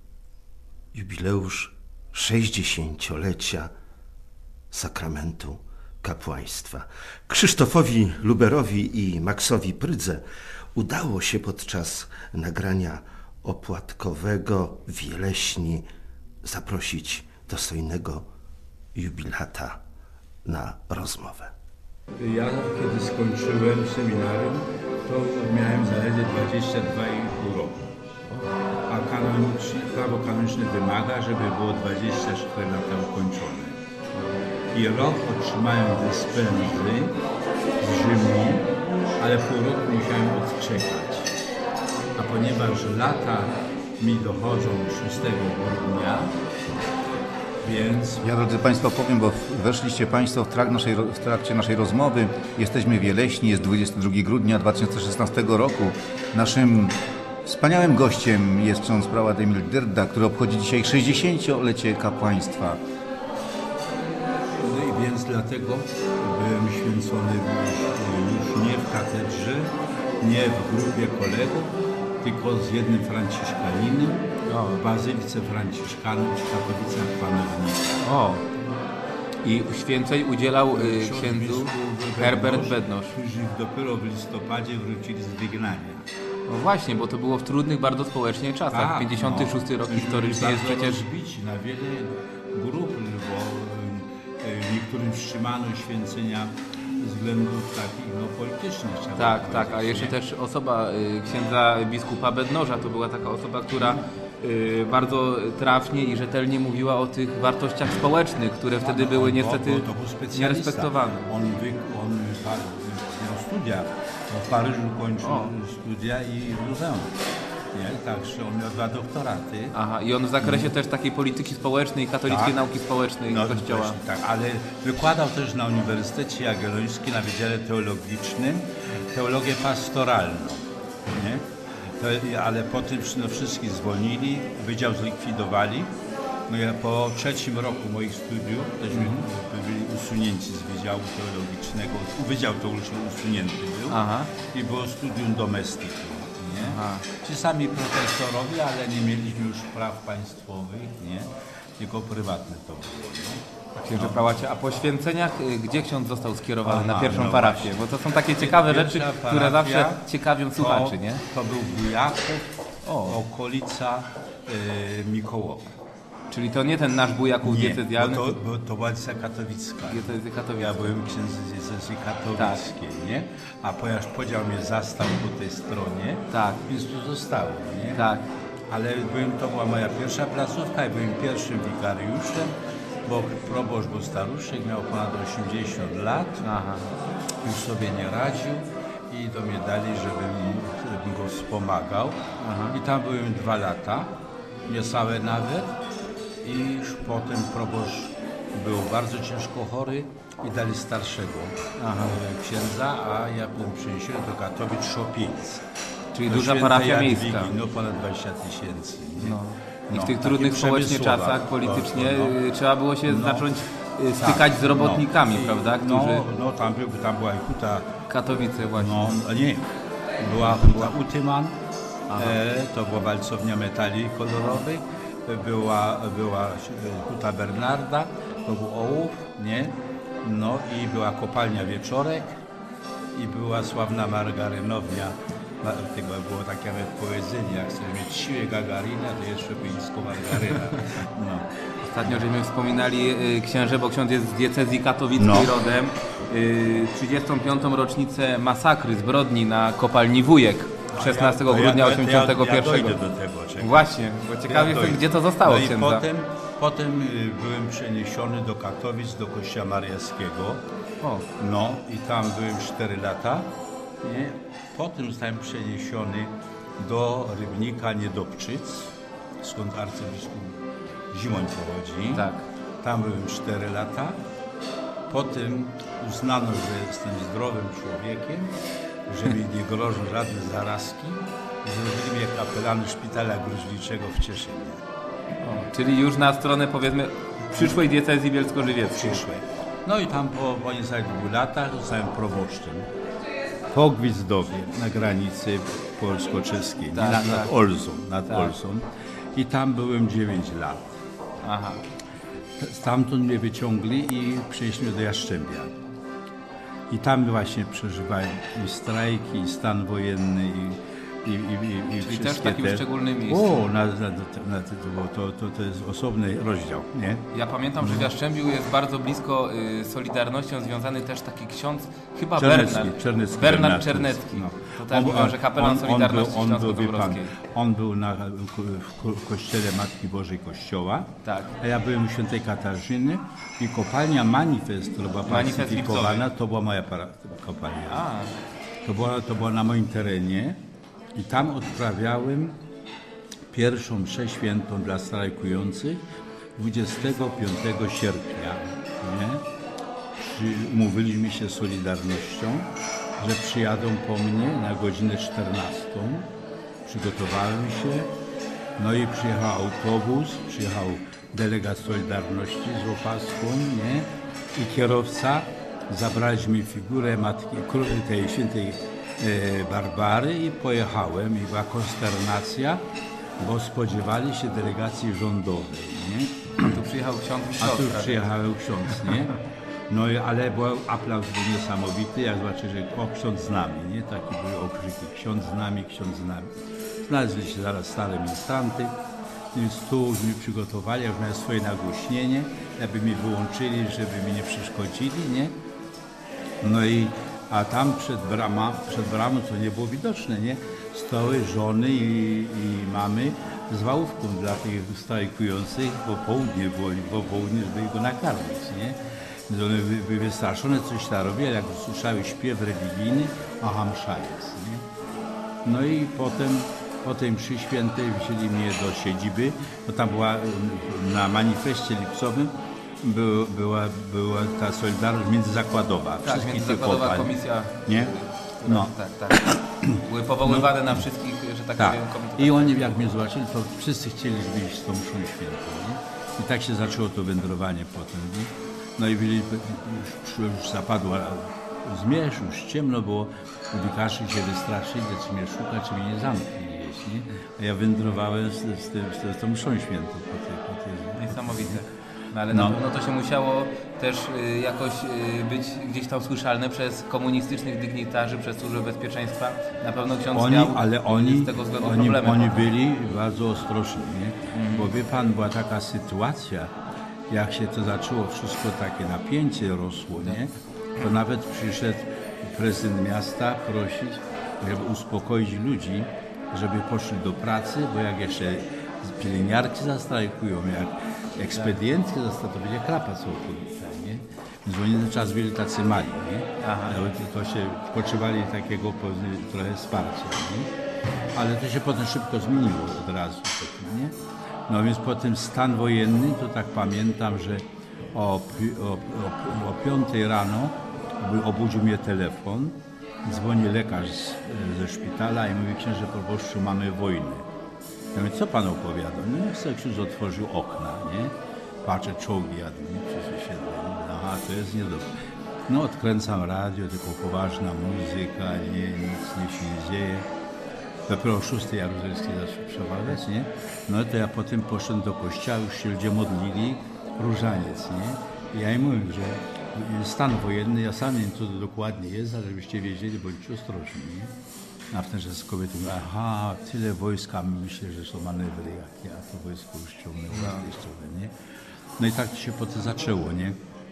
jubileusz sześćdziesięciolecia sakramentu kapłaństwa. Krzysztofowi Luberowi i Maxowi Prydze udało się podczas nagrania opłatkowego w Jeleśni zaprosić dostojnego jubilata na rozmowę. Ja kiedy skończyłem seminarium, to miałem zaledwie dwadzieścia dwa i pół roku. A kanoniczne, prawo kanoniczne wymaga, żeby było dwadzieścia cztery lata ukończone. I rok otrzymałem dyspensy z Rzymu, ale pół roku musiałem odczekać. A ponieważ lata mi dochodzą szóstego grudnia, więc... Ja, drodzy Państwo, powiem, bo weszliście Państwo w, trak naszej, w trakcie naszej rozmowy. Jesteśmy w Jeleśni, jest dwudziestego drugiego grudnia dwa tysiące szesnastego roku. Naszym wspaniałym gościem jest ksiądz prałat Emil Dyrda, który obchodzi dzisiaj sześćdziesięciolecie kapłaństwa. więc dlatego byłem święcony już nie w katedrze, nie w grupie kolegów, tylko z jednym franciszkaninem w Bazylice Franciszkanów w Katowicach Panownika. O. I święceń udzielał y, księdzu Herbert Bednosz. Którzy dopiero w listopadzie wrócili z wygnania. No właśnie, bo to było w trudnych bardzo społecznie czasach. Tak, pięćdziesiąty szósty no. rok historycznie jest Bardzo przecież... rozbici na wiele grup, bo y, niektórym wstrzymano święcenia ze względów takich no, politycznych. trzeba Tak, tak, a powiedzieć, jeszcze nie? też osoba y, księdza biskupa Bednoża to była taka osoba, która y, bardzo trafnie i rzetelnie mówiła o tych wartościach społecznych, które wtedy No, były on- niestety bo- bo to był specjalista. nierespektowane. On, wy, on pa- miał studia, bo w Paryżu kończył O. studia i w Luzeum. Nie? Także on miał dwa doktoraty. Aha, i on w zakresie też takiej polityki społecznej, katolickiej Tak. nauki społecznej No, Kościoła. właśnie tak, ale wykładał też na Uniwersytecie Jagiellońskim na Wydziale Teologicznym teologię pastoralną. Nie? To, ale potem no, wszystkich zwolnili, wydział zlikwidowali. No ja po trzecim roku moich studiów też mm. byli usunięci z Wydziału Teologicznego. Wydział Teologiczny usunięty był. Aha. I było studium domestyki. Nie? Aha. Ci sami profesorowie, ale nie mieliśmy już praw państwowych, nie? Tylko prywatne to było. Nie? Księże prałacie, a po święceniach y, gdzie ksiądz został skierowany Aha, na pierwszą no parafię? właśnie. Bo to są takie ciekawe Pierwsza rzeczy, parafia które zawsze ciekawią To, słuchaczy, nie? to był Bujaków, O. okolica y, Mikołowa. Czyli to nie ten nasz Bujaków diecezjalny, bo to, bo to Łazica Katowicka. diecezji katowickiej. Ja byłem księdzem z diecezji katowickiej, nie? A ponieważ podział mnie zastał po tej stronie, Tak. więc tu zostałem, nie? Tak. Ale byłem, to była moja pierwsza placówka i byłem pierwszym wikariuszem, bo proboszcz był staruszek, miał ponad osiemdziesiąt lat, Aha. już sobie nie radził i do mnie dali, żebym, żebym go wspomagał. I tam byłem dwa lata, niecałe nawet. I już potem proboszcz był bardzo ciężko chory i dali starszego Aha. księdza, a ja byłem przeniesiony do Katowic Szopińc. Czyli do duża Świętej parafia Jadwigi, miejska. No ponad dwadzieścia tysięcy. No. I No, w tych takie trudnych społecznie przemysłowa. czasach politycznie No, no. y, trzeba było się No. zacząć y, stykać Tak, z robotnikami, no. prawda? I- Którzy... No, no tam, był, tam była i huta, Katowice właśnie. no a nie, była huta Utyman, e, to była walcownia metali kolorowych, była, była huta Bernarda, to był ołów, nie? No i była kopalnia Wieczorek i była sławna margarynownia. Tego było takie nawet powiedzenie, jak chcesz mieć siłę Gagarina, to jest szopińsko margaryna. No. Ostatnio żeśmy wspominali y, księże, bo ksiądz jest z diecezji katowickiej No. rodem, y, trzydziestą piątą rocznicę masakry, zbrodni na kopalni Wujek szesnastego To ja- grudnia to ja- osiemdziesiątego Ja, pierwszego. ja dojdę do tego, czekaj. Właśnie, bo ciekawie Ja jestem, dojdę. gdzie to zostało No i księdza. potem, potem y, byłem przeniesiony do Katowic, do Kościoła Mariackiego. O, No i tam byłem cztery lata. Nie? Potem zostałem przeniesiony do Rybnika Niedobczyc, skąd arcybiskup Zimoń pochodzi. tak. Tam byłem cztery lata. Potem uznano, że jestem zdrowym człowiekiem, że mi nie grożą żadne zarazki. Zrobili mnie kapelanem szpitala gruźliczego w Cieszynie. O, czyli już na stronę, powiedzmy, przyszłej diecezji bielsko-żywieckiej. Przyszłe. No i tam po, po niecałych dwóch latach zostałem proboszczem. Po Gwizdowie, na granicy polsko-czeskiej, Tak, nad, tak. nad Olzą, nad Tak. Olzą. I tam byłem dziewięć lat. Aha. Stamtąd mnie wyciągli i przenieśli do Jastrzębia. I tam właśnie przeżywałem i strajki, i stan wojenny, i, i, i, i, i Czyli wszystkie też w takim te... szczególnym miejscu. O, na, na, na, to, to, to jest osobny rozdział, nie? Ja pamiętam, że w Jastrzębiu jest bardzo blisko y, Solidarnością związany też taki ksiądz, chyba Czernecki, Bernard. Czernecki, Bernard Bernard, Czernecki. no. To też mówią, że kapelan Solidarności on, był, wie pan, Śląsko-Dąbrowskiej. on był na, w ko- kościele Matki Bożej Kościoła, Tak. a ja byłem u świętej Katarzyny i kopalnia Manifest, która była Manifest pacyfikowana, Lipcowy. to była moja para, kopalnia. A, To była, to była na moim terenie i tam odprawiałem pierwszą mszę świętą dla strajkujących dwudziestego piątego sierpnia. Nie? Przy, umówiliśmy się z Solidarnością, że przyjadą po mnie na godzinę czternastą. Przygotowałem się, no i przyjechał autobus, przyjechał delegat Solidarności z opaską, nie? i kierowca. Zabraliśmy figurę matki, tej świętej Barbary i pojechałem i była konsternacja, bo spodziewali się delegacji rządowej, nie? A tu przyjechał ksiądz i A tu siostra. przyjechał ksiądz, nie? No i, ale był aplauz był niesamowity, jak zobaczyli, że o, ksiądz z nami, nie? Takie były okrzyki, ksiądz z nami, ksiądz z nami. Znaleźli się zaraz stare ministranty, więc tu już mi przygotowali, ja już miałem swoje nagłośnienie, aby mi wyłączyli, żeby mi nie przeszkodzili, nie? No i, a tam przed bramą, przed bramą, co nie było widoczne, nie? Stały żony i, i mamy z wałówką dla tych strajkujących, bo południe było, bo południe, żeby go nakarmić, nie? Więc one były wystraszone, coś tam robiły, jak usłyszały śpiew religijny, aha, msza jest, nie? No i potem, po tej mszy świętej wzięli mnie do siedziby, bo tam była na manifestie lipcowym Był, była, była ta solidarność międzyzakładowa. Tak, międzyzakładowa kopalń, komisja. nie? No. Tak, tak. Były powoływane no. na wszystkich, że tak, tak. powiem, komitetach. I oni jak mnie zobaczyli, to wszyscy chcieli iść z tą mszą świętą. Nie? I tak się zaczęło to wędrowanie potem. Nie? No i byli, już, już zapadła zmierzch, już ciemno było. Wikarzy się wystraszyli, czy mnie szuka, czy mnie nie zamknie gdzieś. Nie? A ja wędrowałem z, z, z, z tą mszą świętą po tej, po tej... Niesamowite. No ale No. na pewno to się musiało też y, jakoś y, być gdzieś tam słyszalne przez komunistycznych dygnitarzy, przez Służbę Bezpieczeństwa. Na pewno ksiądz Oni, miał ale oni, z tego względu oni, problemy. oni byli bardzo ostrożni, nie? Mm. Bo wie pan, była taka sytuacja, jak się to zaczęło, wszystko takie napięcie rosło, nie? To nawet przyszedł prezydent miasta prosić, żeby uspokoić ludzi, żeby poszli do pracy, bo jak jeszcze pielęgniarki zastrajkują, jak ekspedientki zastrajkują, to będzie klapa całkowita, nie? Więc oni ten czas byli tacy mali, nie? Aha. To się potrzebowali takiego trochę wsparcia, nie? Ale to się potem szybko zmieniło od razu, nie? No więc potem stan wojenny, to tak pamiętam, że o, o, o, o piątej rano obudził mnie telefon, dzwoni lekarz z, ze szpitala i mówi: księże proboszczu, mamy wojnę. Ja mówię: co pan opowiada? No jak sobie ksiądz otworzył okna, nie? Patrzę, czołgi jadą, nie? Przez osiedle. Aha, to jest niedobrze. No odkręcam radio, tylko poważna muzyka, nie, nic nie się nie dzieje. Dopiero o szóstej Jaruzelskiej zaczął przemawiać, nie? No to ja potem poszedłem do kościoła, już się ludzie modlili, różaniec, nie? I ja im mówię, że stan wojenny, ja sam nie wiem, co to dokładnie jest, ale żebyście wiedzieli, bądźcie ostrożni, nie? A wtedy z kobiety mówią: aha, tyle wojska, myślę, że są manewry jakie, a to wojsko już ciągnęło, no. nie? No i tak się potem zaczęło, nie?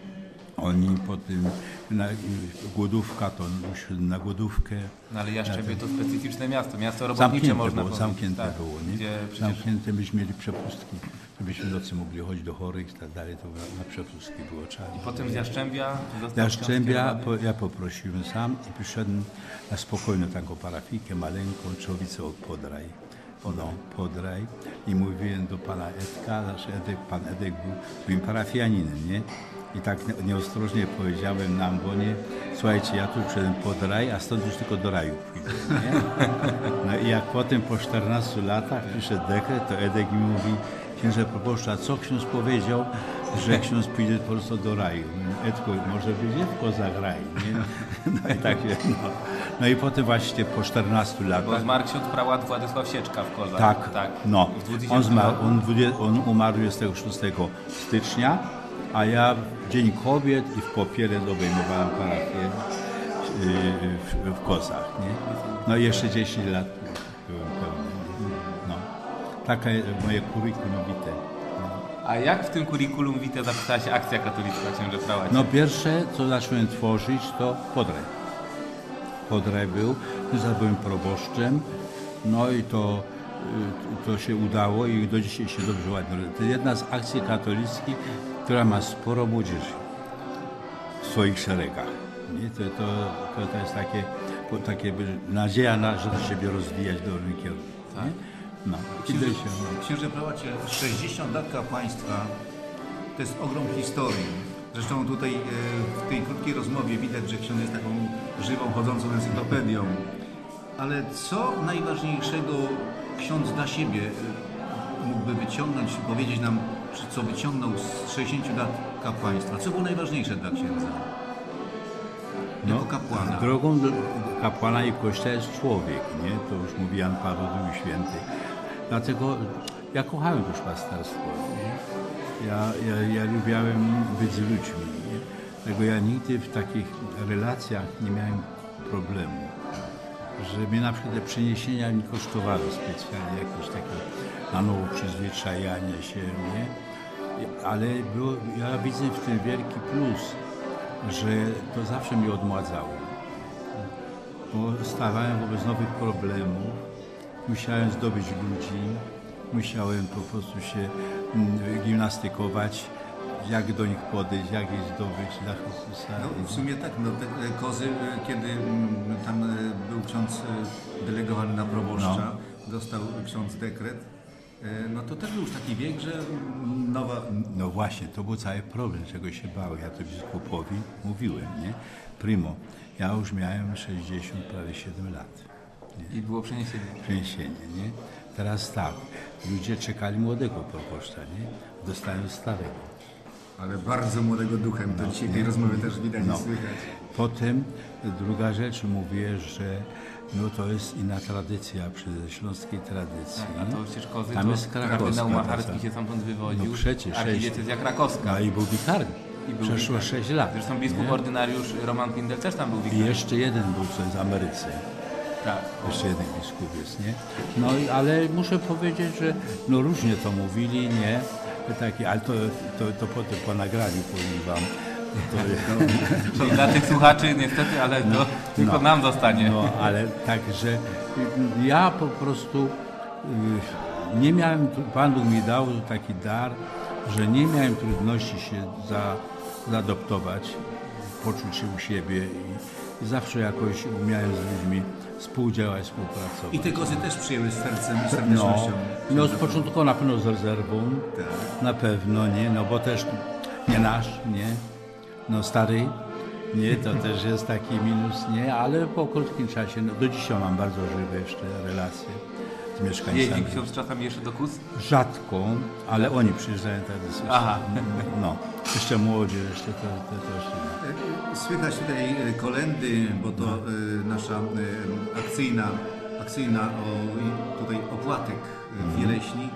Oni po tym, na, głodówka, to już na głodówkę. No ale Jastrzębie to specyficzne miasto, miasto robotnicze zamknięte można było, powiedzieć. Zamknięte tak, było, nie? Gdzie przecież... Zamknięte, byśmy mieli przepustki, żebyśmy w nocy mogli chodzić do chorych i tak dalej, to na, na przepustki było trzeba. I potem z Jastrzębia? Z Jastrzębia po, ja poprosiłem sam i przyszedłem na spokojną taką parafikę maleńką, Czowice od Podraj. No, Podraj. I mówiłem do pana Edka, znaczy Edek, pan Edek był moim parafianinem, nie? I tak nieostrożnie powiedziałem na ambonie: słuchajcie, ja tu przyszedłem pod raj, a stąd już tylko do raju pójdę, nie? No i jak potem po czternastu latach przyszedł dekret, to Edek mi mówi: księże proboszczu, a co ksiądz powiedział, że ksiądz pójdzie po prostu do raju? Edku, może wyjdzie w kozach raj, nie? No i tak, no. No i potem właśnie po czternastu latach... Bo zmarł ksiądz prałat Władysław Sieczka w kozach. Tak, tak. No. On, zmarł, on, on umarł dwudziestego szóstego stycznia, a ja w Dzień Kobiet i w Popiele obejmowałem parafię w, w Kozach, nie? No i jeszcze dziesięć lat byłem pełny. No. Taka jest moje curriculum vitae. No. A jak w tym curriculum vitae zapisała się akcja katolicka, księże prałacie? No pierwsze, co zacząłem tworzyć, to Podraj. Podraj był, ja byłem proboszczem, no i to, to się udało i do dzisiaj się dobrze ładnie. To jedna z akcji katolickich, która ma sporo młodzieży w swoich szeregach. Nie? To, to, to, to jest takie, takie nadzieja, na, że to się rozwijać do dobrym kierunku. Tak? No. Księże, księże prałacie, sześćdziesiąt lat kapłaństwa to jest ogrom historii. Zresztą tutaj w tej krótkiej rozmowie widać, że ksiądz jest taką żywą, chodzącą encyklopedią. Ale co najważniejszego ksiądz dla siebie mógłby wyciągnąć, powiedzieć nam, czy co wyciągnął z sześćdziesięciu lat kapłaństwa? Co było najważniejsze dla księdza? Jako kapłana. Drogą do kapłana i kościoła jest człowiek, nie? To już mówi Jan Paweł drugi Święty. Dlatego ja kochałem duszpasterstwo, nie? Ja, ja, ja lubiałem być z ludźmi, nie? Dlatego ja nigdy w takich relacjach nie miałem problemu, że mnie na przykład te przeniesienia nie kosztowały specjalnie, jakieś takie na nowo przyzwyczajanie się, nie? Ale było, ja widzę w tym wielki plus, że to zawsze mnie odmładzało, bo stawałem wobec nowych problemów, musiałem zdobyć ludzi, musiałem po prostu się gimnastykować, jak do nich podejść, jak je zdobyć dla Chrystusa. No, w sumie tak, no, te kozy, kiedy tam był ksiądz delegowany na proboszcza, no. dostał ksiądz dekret, no to też był już taki wiek, że nowa... No właśnie, to był cały problem, czego się bałem. Ja to biskupowi mówiłem, nie? Primo, ja już miałem sześćdziesiąt, prawie siedem lat. Nie? I było przeniesienie. Przeniesienie, nie? Teraz tak, ludzie czekali młodego proboszcza, nie? Dostałem starego. Ale bardzo młodego duchem, to no, dzisiaj tej rozmowy też widać no. i słychać. Potem druga rzecz, mówię, że no to jest inna tradycja, przy śląskiej tradycji. Tak, a to przecież kozy, tam to jest kardynał Macharski się stamtąd wywodził, no przecież, archidiecezja krakowska. No i był wikar. Przeszło sześć lat. Zresztą biskup nie? ordynariusz Roman Pindel też tam był wikar. I jeszcze jeden był co z Ameryce. Tak. Jeszcze jeden biskup jest, nie? No i, ale muszę powiedzieć, że no różnie to mówili, nie? Taki, ale to, to, to potem po nagraniu powiem wam. To, to dla tych słuchaczy niestety, ale to no, tylko no, nam zostanie. No, ale także ja po prostu y, nie miałem, Pan Bóg mi dał taki dar, że nie miałem trudności się za, zaadoptować, poczuć się u siebie i, i zawsze jakoś umiałem z ludźmi współdziałać, współpracować. I te kozy też przyjęły z sercem i serdecznością. No, no z początku na pewno z rezerwą, tak. Na pewno, nie, no bo też nie nasz, nie, no stary, nie, to też jest taki minus, nie, ale po krótkim czasie, no do dzisiaj mam bardzo żywe jeszcze relacje z mieszkańcami. Jeździ ksiądz czasami jeszcze do Kóz? Rzadko, ale oni przyjeżdżają tak dosyć. Aha. No, jeszcze młodzi, jeszcze to, to też. Słychać tutaj kolendy, bo to no. nasza akcyjna, akcyjna o, tutaj opłatek w Jeleśni.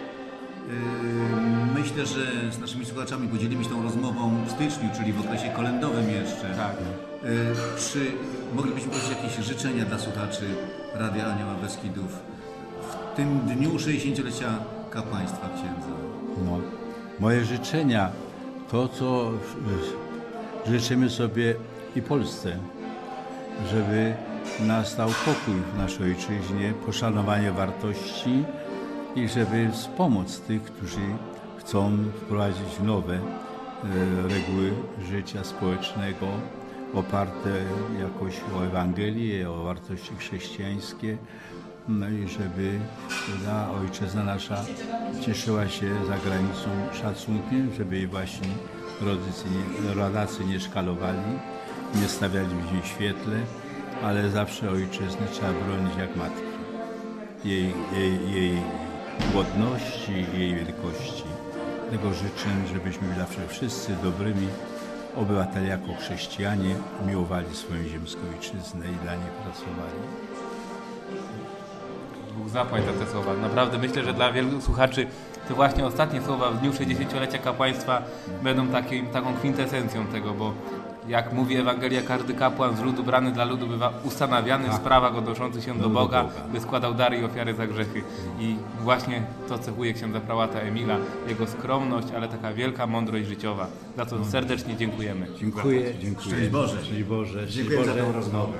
Myślę, że z naszymi słuchaczami podzielimy się tą rozmową w styczniu, czyli w okresie kolędowym jeszcze. Tak. Czy moglibyśmy prosić jakieś życzenia dla słuchaczy Radia Anioła Beskidów w tym dniu sześćdziesięciolecia kapłaństwa księdza? No, moje życzenia, to co życzymy sobie i Polsce, żeby nastał pokój w naszej ojczyźnie, poszanowanie wartości i żeby wspomóc tych, którzy chcą wprowadzić nowe e, reguły życia społecznego oparte jakoś o Ewangelię, o wartości chrześcijańskie, no i żeby ta ojczyzna nasza cieszyła się za granicą szacunkiem, żeby jej właśnie rodzice, rodacy nie szkalowali, nie stawiali w jej świetle, ale zawsze ojczyzny trzeba bronić jak matki, jej, jej, jej godności, jej wielkości. Tego życzę, żebyśmy zawsze wszyscy dobrymi obywateli jako chrześcijanie miłowali swoją ziemską ojczyznę i dla niej pracowali. Bóg zapłać za te słowa. Naprawdę myślę, że dla wielu słuchaczy te właśnie ostatnie słowa w dniu sześćdziesięciolecia kapłaństwa będą takim, taką kwintesencją tego, bo jak mówi Ewangelia, każdy kapłan z ludu brany dla ludu bywa ustanawiany w sprawach odnoszących się do Boga, by składał dary i ofiary za grzechy. I właśnie to cechuje księdza prałata Emila, jego skromność, ale taka wielka mądrość życiowa. Za co serdecznie dziękujemy. Dziękuję, dziękuję. Szczęść Boże. Szczęść Boże. Dziękuję za tę rozmowę.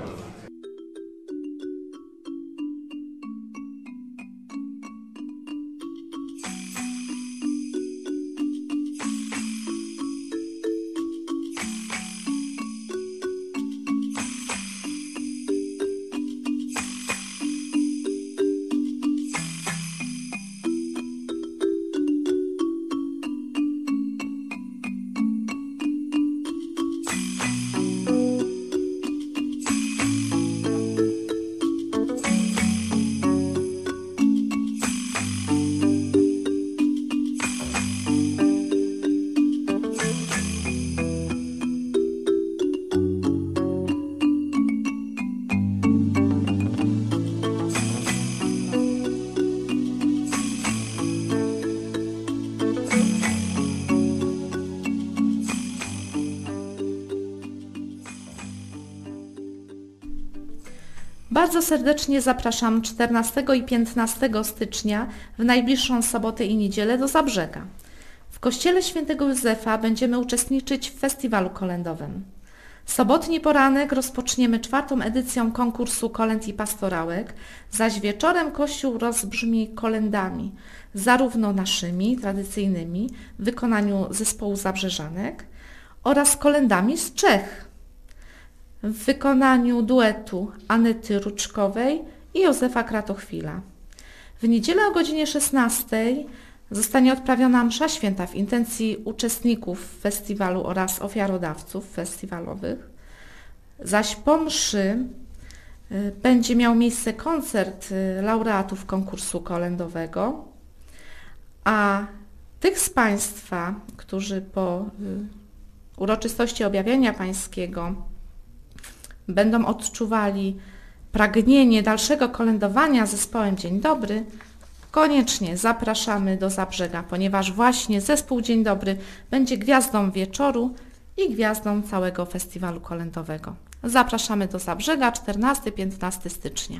Bardzo serdecznie zapraszam czternastego i piętnastego stycznia w najbliższą sobotę i niedzielę do Zabrzega. W Kościele Świętego Józefa będziemy uczestniczyć w festiwalu kolędowym. Sobotni poranek rozpoczniemy czwartą edycją konkursu kolęd i pastorałek, zaś wieczorem Kościół rozbrzmi kolędami, zarówno naszymi, tradycyjnymi, w wykonaniu zespołu Zabrzeżanek oraz kolędami z Czech, w wykonaniu duetu Anety Ruczkowej i Józefa Kratochwila. W niedzielę o godzinie szesnastej zostanie odprawiona msza święta w intencji uczestników festiwalu oraz ofiarodawców festiwalowych, zaś po mszy y, będzie miał miejsce koncert y, laureatów konkursu kolędowego, a tych z Państwa, którzy po y, uroczystości objawienia Pańskiego będą odczuwali pragnienie dalszego kolędowania zespołem Dzień Dobry, koniecznie zapraszamy do Zabrzega, ponieważ właśnie zespół Dzień Dobry będzie gwiazdą wieczoru i gwiazdą całego festiwalu kolędowego. Zapraszamy do Zabrzega czternastego do piętnastego stycznia.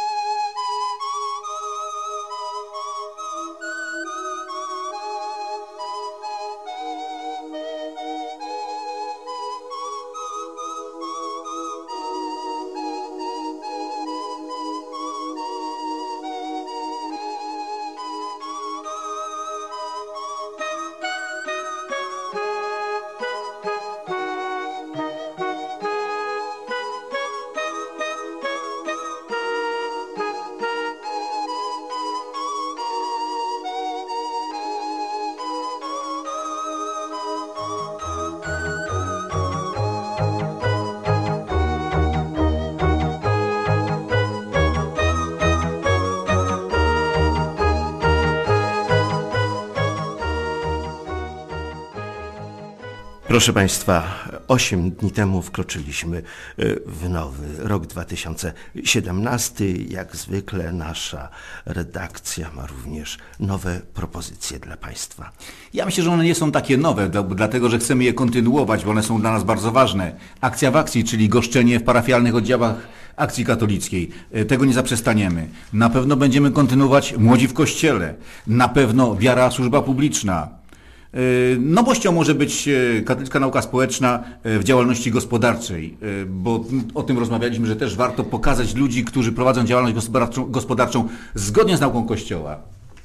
Proszę Państwa, osiem dni temu wkroczyliśmy w nowy rok dwa tysiące siedemnasty. Jak zwykle nasza redakcja ma również nowe propozycje dla Państwa. Ja myślę, że one nie są takie nowe, dlatego że chcemy je kontynuować, bo one są dla nas bardzo ważne. Akcja w akcji, czyli goszczenie w parafialnych oddziałach Akcji Katolickiej. Tego nie zaprzestaniemy. Na pewno będziemy kontynuować Młodzi w Kościele. Na pewno Wiara, służba publiczna. Nowością może być katolicka nauka społeczna w działalności gospodarczej, bo o tym rozmawialiśmy, że też warto pokazać ludzi, którzy prowadzą działalność gospodarczą, gospodarczą zgodnie z nauką Kościoła.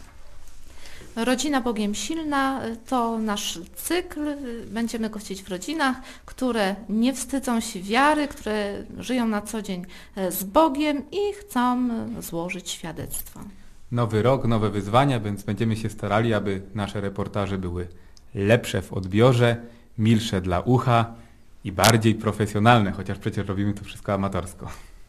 Rodzina Bogiem silna to nasz cykl. Będziemy gościć w rodzinach, które nie wstydzą się wiary, które żyją na co dzień z Bogiem i chcą złożyć świadectwo. Nowy rok, nowe wyzwania, więc będziemy się starali, aby nasze reportaże były lepsze w odbiorze, milsze dla ucha i bardziej profesjonalne, chociaż przecież robimy to wszystko amatorsko.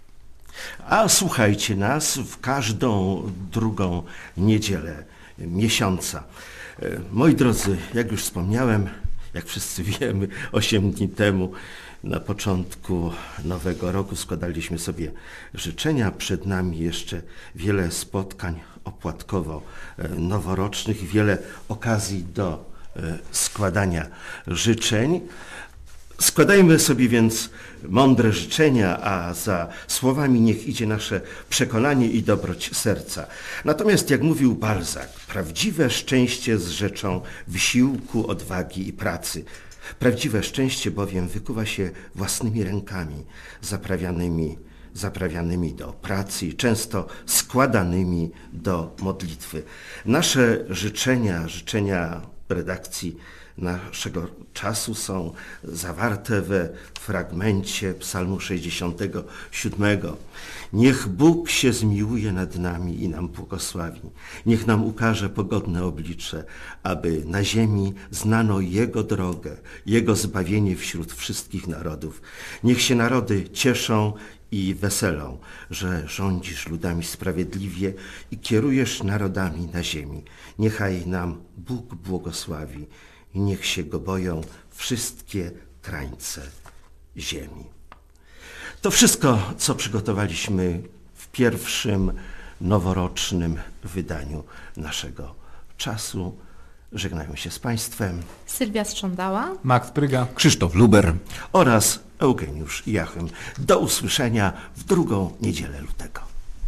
A słuchajcie nas w każdą drugą niedzielę miesiąca. Moi drodzy, jak już wspomniałem, jak wszyscy wiemy, osiem dni temu na początku nowego roku składaliśmy sobie życzenia. Przed nami jeszcze wiele spotkań opłatkowo-noworocznych, wiele okazji do składania życzeń. Składajmy sobie więc mądre życzenia, a za słowami niech idzie nasze przekonanie i dobroć serca. Natomiast, jak mówił Balzac, prawdziwe szczęście z rzeczą wysiłku, odwagi i pracy. Prawdziwe szczęście bowiem wykuwa się własnymi rękami, zaprawianymi, zaprawianymi do pracy i często składanymi do modlitwy. Nasze życzenia, życzenia redakcji naszego czasu są zawarte we fragmencie Psalmu sześćdziesiątego siódmego. Niech Bóg się zmiłuje nad nami i nam błogosławi. Niech nam ukaże pogodne oblicze, aby na ziemi znano Jego drogę, Jego zbawienie wśród wszystkich narodów. Niech się narody cieszą i weselą, że rządzisz ludami sprawiedliwie i kierujesz narodami na ziemi. Niechaj nam Bóg błogosławi i niech się Go boją wszystkie krańce ziemi. To wszystko, co przygotowaliśmy w pierwszym noworocznym wydaniu naszego czasu. Żegnają się z Państwem Sylwia Strządała, Max Pryga, Krzysztof Luber oraz Eugeniusz Jachym. Do usłyszenia w drugą niedzielę lutego.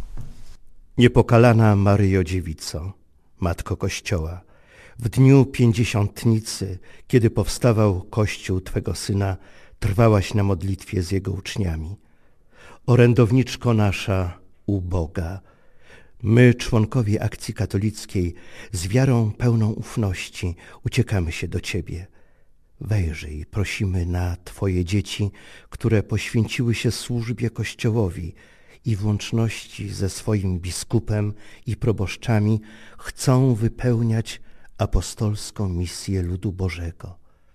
Niepokalana Maryjo Dziewico, Matko Kościoła, w dniu pięćdziesiątnicy, kiedy powstawał Kościół Twego Syna, trwałaś na modlitwie z Jego uczniami. Orędowniczko nasza u Boga, my, członkowie Akcji Katolickiej, z wiarą pełną ufności uciekamy się do Ciebie. Wejrzyj, prosimy, na Twoje dzieci, które poświęciły się służbie Kościołowi i w łączności ze swoim biskupem i proboszczami chcą wypełniać apostolską misję ludu Bożego.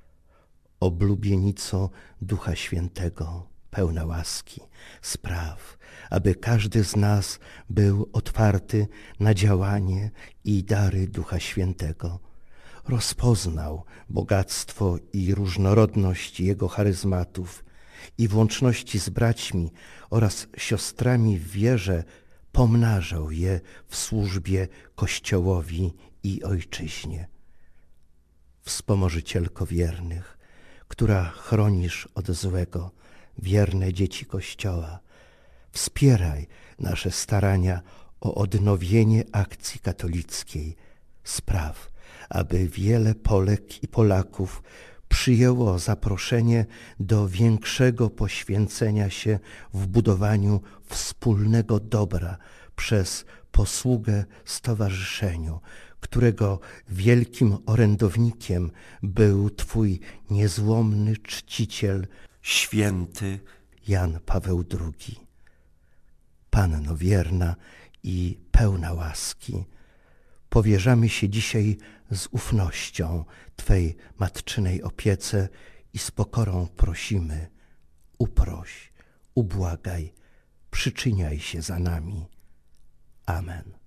Oblubienico Ducha Świętego, pełna łaski, spraw, aby każdy z nas był otwarty na działanie i dary Ducha Świętego. Rozpoznał bogactwo i różnorodność Jego charyzmatów i w łączności z braćmi oraz siostrami w wierze pomnażał je w służbie Kościołowi i Ojczyźnie. Wspomożycielko wiernych, która chronisz od złego wierne dzieci Kościoła, wspieraj nasze starania o odnowienie Akcji Katolickiej. Spraw, aby wiele Polek i Polaków przyjęło zaproszenie do większego poświęcenia się w budowaniu wspólnego dobra przez posługę stowarzyszeniu, którego wielkim orędownikiem był Twój niezłomny czciciel, święty Jan Paweł drugi. Panno wierna i pełna łaski, powierzamy się dzisiaj z ufnością Twej matczynej opiece i z pokorą prosimy: uproś, ubłagaj, przyczyniaj się za nami. Amen.